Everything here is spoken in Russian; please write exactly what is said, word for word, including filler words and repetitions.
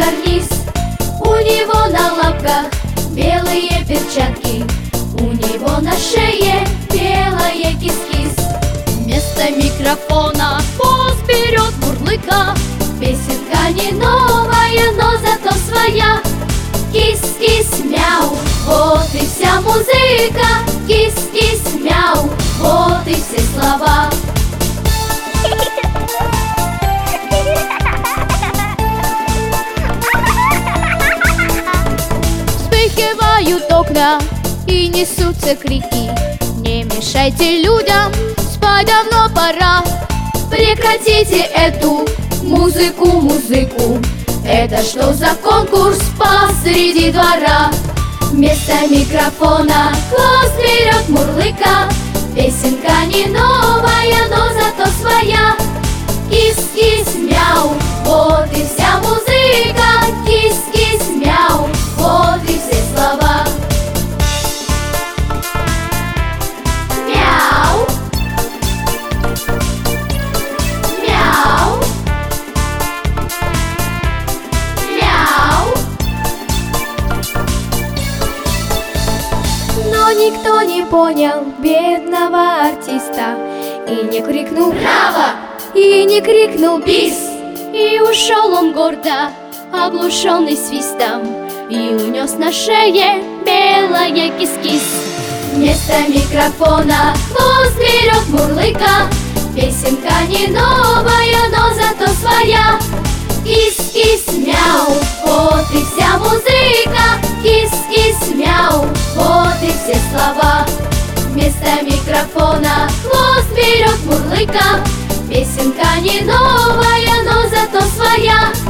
карниз. У него на лапках белые перчатки, у него на шее белая кис-кис. Вместо микрофона хвост вперед мурлыка. Песенка не новая, но зато своя. Кис-кис-мяу, вот и вся музыка. Кис-кис-мяу, вот и все слова. Вспыхивают окна и несутся крики. Не мешайте людям, спать давно пора. Прекратите эту музыку, музыку. Это что за конкурс посреди двора? Вместо микрофона хвост вперед мурлыка. Песенка не новая, но зато своя. Кис-кис-мяу, вот и вся музыка. Кис-кис-мяу, вот и все слова. Мяу. Мяу. Мяу. Но никто не понял бедного артиста и не крикнул «Браво!» и не крикнул «Бис!». И ушел он гордо, оглушенный свистом, и унес на шее белая кис-кис. Вместо микрофона хвост вперед мурлыка. Песенка не новая, но зато своя. Кис-кис-мяу, вот и вся музыка. Кис-кис-мяу, вот и все слова. Вместо микрофона хвост вперед мурлыка. Песенка не новая, но зато своя.